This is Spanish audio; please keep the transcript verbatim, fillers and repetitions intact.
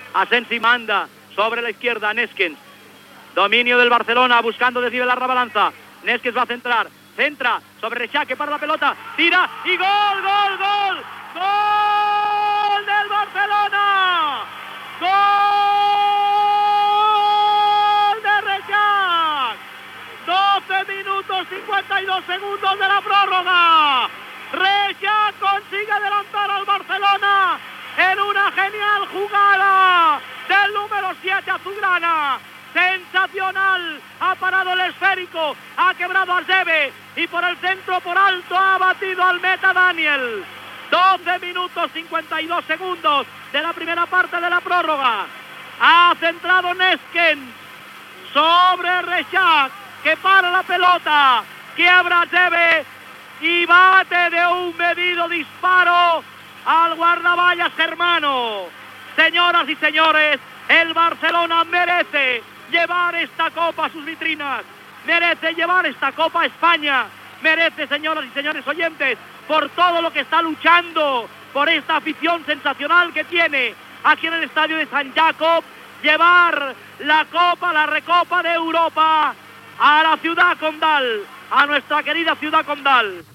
Asensi manda sobre la izquierda, Neskens. Dominio del Barcelona, buscando desnivelar la balanza. Neskens va a centrar, centra sobre Rexach, que para la pelota, tira y gol, gol, gol. ¡Gol del Barcelona! ¡Gol de Rexach! doce minutos cincuenta y dos segundos de la prórroga. Rexach consigue adelantar al Barcelona en una genial jugada del número siete azulgrana. Sensacional, ha parado el esférico, ha quebrado al Zebe y por el centro, por alto, ha batido al meta Daniel. doce minutos cincuenta y dos segundos de la primera parte de la prórroga. Ha centrado Neskens sobre Rexach, que para la pelota, quiebra Zebe y bate de un medido disparo al guardaballas germano. Señoras y señores, el Barcelona merece llevar esta copa a sus vitrinas, merece llevar esta copa a España, merece, señoras y señores oyentes, por todo lo que está luchando, por esta afición sensacional que tiene aquí en el estadio de Sant Jacob, llevar la copa, la recopa de Europa a la ciudad condal, a nuestra querida ciudad condal.